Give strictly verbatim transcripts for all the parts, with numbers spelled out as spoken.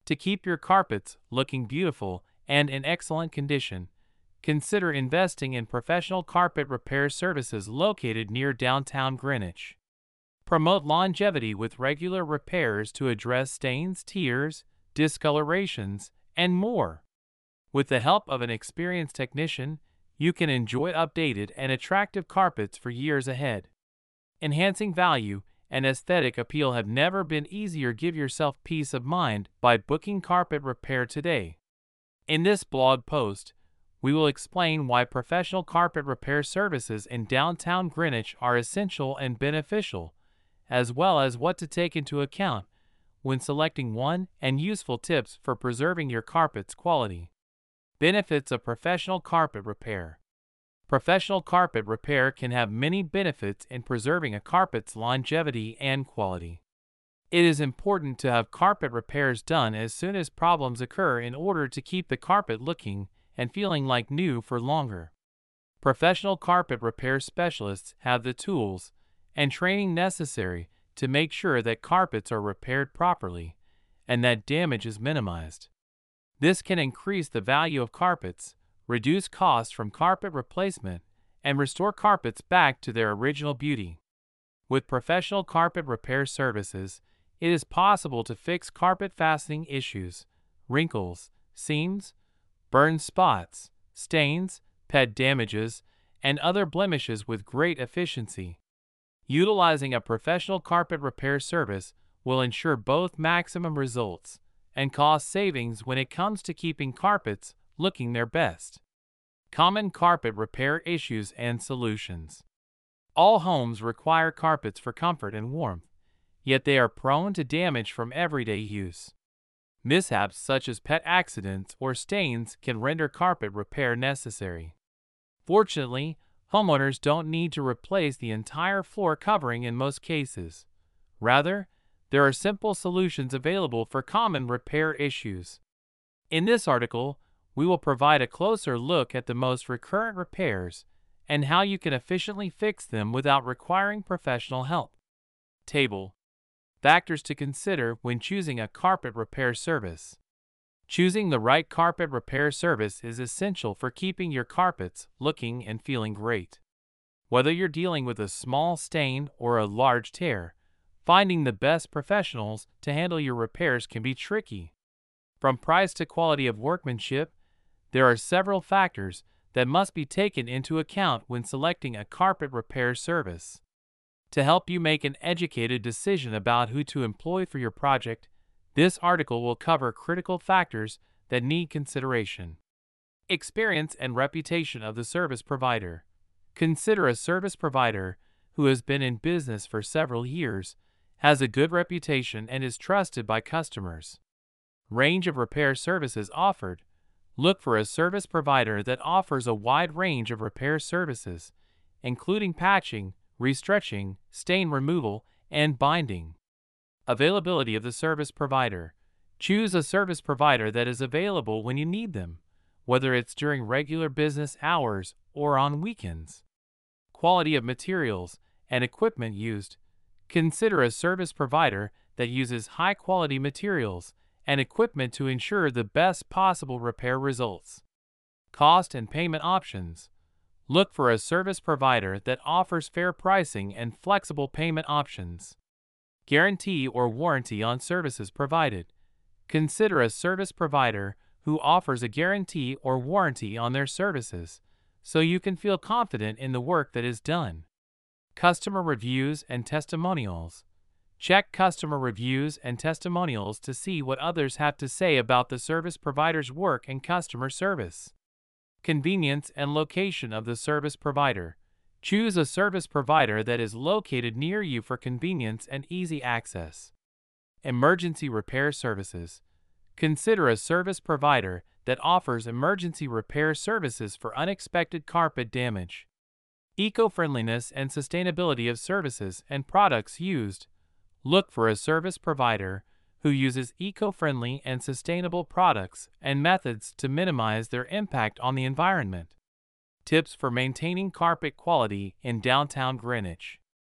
To keep your carpets looking beautiful and in excellent condition, consider investing in professional carpet repair services located near downtown Greenwich. Promote longevity with regular repairs to address stains, tears, discolorations, and more. With the help of an experienced technician, you can enjoy updated and attractive carpets for years ahead. Enhancing value and aesthetic appeal have never been easier. Give yourself peace of mind by booking carpet repair today. In this blog post, we will explain why professional carpet repair services in downtown Greenwich are essential and beneficial, as well as what to take into account when selecting one and useful tips for preserving your carpet's quality. Benefits of professional carpet repair. Professional carpet repair can have many benefits in preserving a carpet's longevity and quality. It is important to have carpet repairs done as soon as problems occur in order to keep the carpet looking and feeling like new for longer. Professional carpet repair specialists have the tools and training necessary to make sure that carpets are repaired properly and that damage is minimized. This can increase the value of carpets, reduce costs from carpet replacement, and restore carpets back to their original beauty. With professional carpet repair services, it is possible to fix carpet fastening issues, wrinkles, seams, burn spots, stains, pet damages, and other blemishes with great efficiency. Utilizing a professional carpet repair service will ensure both maximum results and cost savings when it comes to keeping carpets looking their best. Common carpet repair issues and solutions. All homes require carpets for comfort and warmth, yet they are prone to damage from everyday use. Mishaps such as pet accidents or stains can render carpet repair necessary. Fortunately, homeowners don't need to replace the entire floor covering in most cases. Rather, there are simple solutions available for common repair issues. In this article, we will provide a closer look at the most recurrent repairs and how you can efficiently fix them without requiring professional help. Table. Factors to consider when choosing a carpet repair service. Choosing the right carpet repair service is essential for keeping your carpets looking and feeling great. Whether you're dealing with a small stain or a large tear, finding the best professionals to handle your repairs can be tricky. From price to quality of workmanship, there are several factors that must be taken into account when selecting a carpet repair service. To help you make an educated decision about who to employ for your project, this article will cover critical factors that need consideration. Experience and reputation of the service provider. Consider a service provider who has been in business for several years, has a good reputation, and is trusted by customers. Range of repair services offered. Look for a service provider that offers a wide range of repair services, including patching, restretching, stain removal, and binding. Availability of the service provider. Choose a service provider that is available when you need them, whether it's during regular business hours or on weekends. Quality of materials and equipment used. Consider a service provider that uses high-quality materials and equipment to ensure the best possible repair results. Cost and payment options. Look for a service provider that offers fair pricing and flexible payment options. Guarantee or warranty on services provided. Consider a service provider who offers a guarantee or warranty on their services, so you can feel confident in the work that is done. Customer reviews and testimonials. Check customer reviews and testimonials to see what others have to say about the service provider's work and customer service. Convenience and location of the service provider. Choose a service provider that is located near you for convenience and easy access. Emergency repair services. Consider a service provider that offers emergency repair services for unexpected carpet damage. Eco-friendliness and sustainability of services and products used. Look for a service provider who uses eco-friendly and sustainable products and methods to minimize their impact on the environment. Tips for maintaining carpet quality in downtown Greenwich.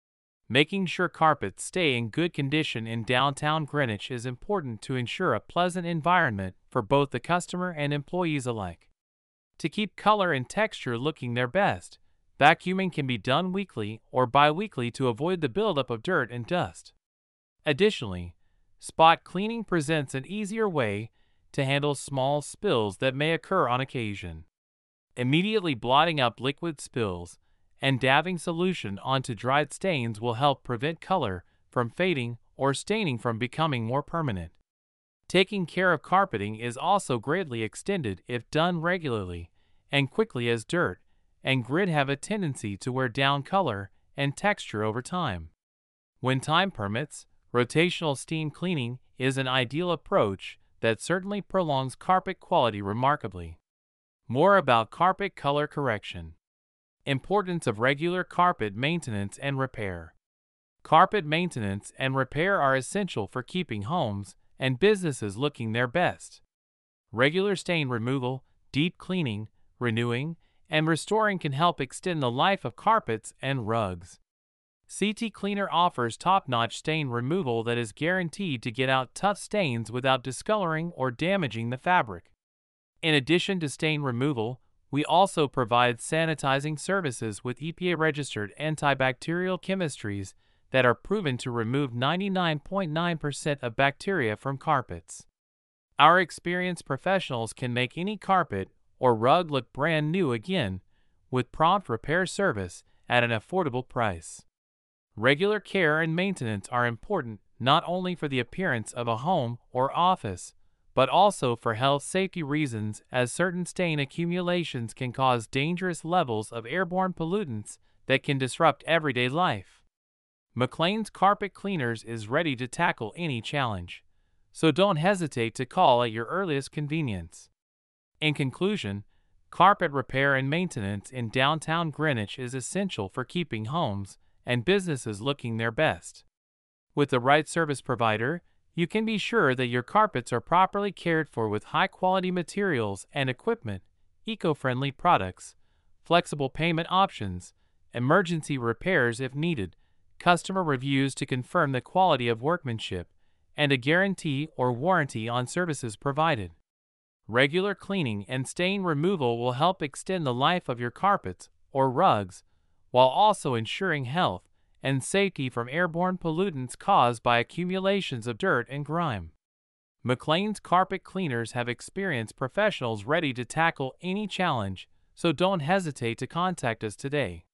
Making sure carpets stay in good condition in downtown Greenwich is important to ensure a pleasant environment for both the customer and employees alike. To keep color and texture looking their best, vacuuming can be done weekly or bi-weekly to avoid the buildup of dirt and dust. Additionally, spot cleaning presents an easier way to handle small spills that may occur on occasion. Immediately blotting up liquid spills and dabbing solution onto dried stains will help prevent color from fading or staining from becoming more permanent. Taking care of carpeting is also greatly extended if done regularly and quickly, as dirt and grit have a tendency to wear down color and texture over time. When time permits, rotational steam cleaning is an ideal approach that certainly prolongs carpet quality remarkably. More about carpet color correction. Importance of regular carpet maintenance and repair. Carpet maintenance and repair are essential for keeping homes and businesses looking their best. Regular stain removal, deep cleaning, renewing, and restoring can help extend the life of carpets and rugs. C T Cleaner offers top-notch stain removal that is guaranteed to get out tough stains without discoloring or damaging the fabric. In addition to stain removal, we also provide sanitizing services with E P A-registered antibacterial chemistries that are proven to remove ninety-nine point nine percent of bacteria from carpets. Our experienced professionals can make any carpet or rug look brand new again with prompt repair service at an affordable price. Regular care and maintenance are important not only for the appearance of a home or office, but also for health safety reasons, as certain stain accumulations can cause dangerous levels of airborne pollutants that can disrupt everyday life. McLean's Carpet Cleaners is ready to tackle any challenge, so don't hesitate to call at your earliest convenience. In conclusion, carpet repair and maintenance in downtown Greenwich is essential for keeping homes and businesses looking their best. With the right service provider, you can be sure that your carpets are properly cared for with high-quality materials and equipment, eco-friendly products, flexible payment options, emergency repairs if needed, customer reviews to confirm the quality of workmanship, and a guarantee or warranty on services provided. Regular cleaning and stain removal will help extend the life of your carpets or rugs, while also ensuring health and safety from airborne pollutants caused by accumulations of dirt and grime. McLean's Carpet Cleaners have experienced professionals ready to tackle any challenge, so don't hesitate to contact us today.